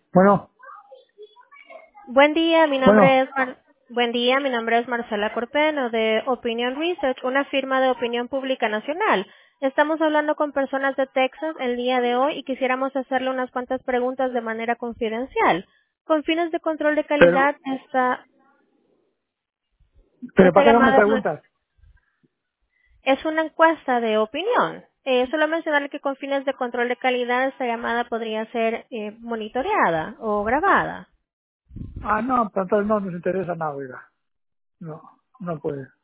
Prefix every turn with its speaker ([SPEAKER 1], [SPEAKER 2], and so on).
[SPEAKER 1] Bueno, bueno,
[SPEAKER 2] Buen día, mi nombre es Marcela Corpeno de Opinion Research, una firma de opinión pública nacional. Estamos hablando con personas de Texas el día de hoy y quisiéramos hacerle unas cuantas preguntas de manera confidencial. Con fines de control de
[SPEAKER 1] pero,
[SPEAKER 2] calidad,
[SPEAKER 1] pero
[SPEAKER 2] esta
[SPEAKER 1] ¿para qué no me
[SPEAKER 2] llamada
[SPEAKER 1] preguntas?
[SPEAKER 2] es una encuesta de opinión. Solo mencionarle que con fines de control de calidad esta llamada podría ser monitoreada o grabada.
[SPEAKER 1] Ah, no, pero entonces no nos interesa nada, oiga. No, no puede.